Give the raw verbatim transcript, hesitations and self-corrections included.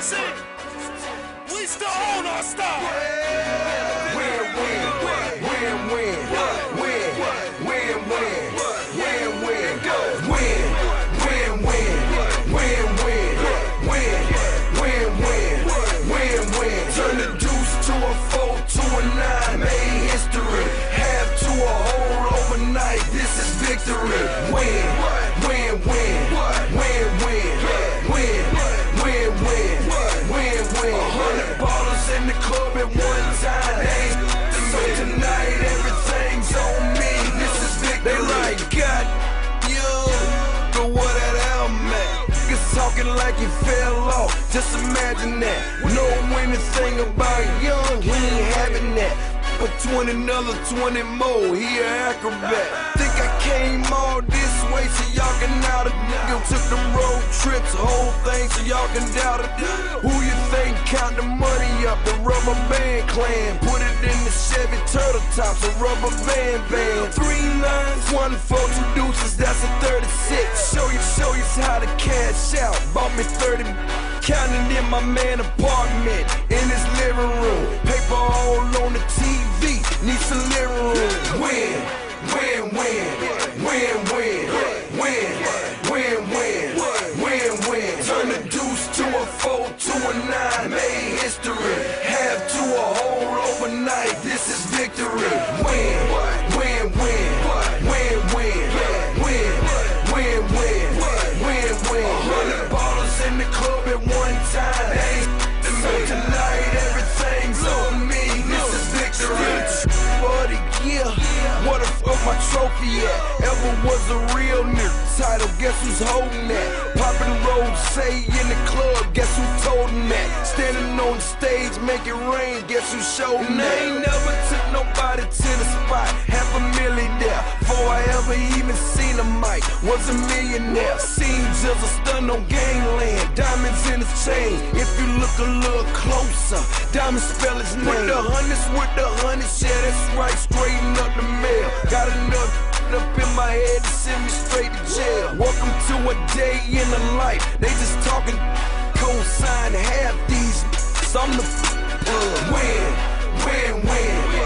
see, we still own our style. Win, win, win, win, win, win, win, win, win, win, win, win, win, win, win, win, win, win. Turn the deuce to a four, to a nine, made history. Half to a whole overnight, this is victory. Win, win, win, win, win, win, win, win, win, win. A hundred ballers in the club at one time. Hey, so tonight everything's on me. This is victory. They like, God, you, go what that album at? Niggas talking like he fell off. Just imagine that. Know anything about Young, he ain't having that. But twenty, another twenty more, he an acrobat. Think I came all this way so y'all can out it. Nigga took the road trips, the whole thing so y'all can doubt it. Who you think count the money up? The Rubber Band Clan. Put it in the Chevy Turtle Tops, a rubber band band. Three nines, one four, two deuces, that's a thirty-six. Show you, show you how to cash out. Bought me thirty, counting in my man apartment, in his living room. Paper all on the T V, need some living room. Win, win, win, win, win, win, win, win, win, win. Turn the deuce to a four, to a nine, made history. Half to a whole overnight, this is victory. Win, win, win, win, win, win, win, win, win, win. A hundred ballers in the club at one time. Hey, so tonight everything's on me. This is victory. For the year, what the fuck my trophy at? Ever was a real nigga? Title, guess who's holding that? Poppin' road, say in the club, guess who told him that? Standing on the stage, make it rain, guess who showed him that? Ain't never took nobody to the spot, half a million there. Before I ever even seen a mic, was a millionaire. Seen Jizzle stun on gangland, diamonds in his chain. If you look a little closer, diamond spell his name. With the hundreds, with the hundreds, yeah, that's right, straighten up the mail. Got enough up in my head to send me straight to jail. Welcome to a day in the life. They just talking, co-sign half these. I'm the uh, win, win, win.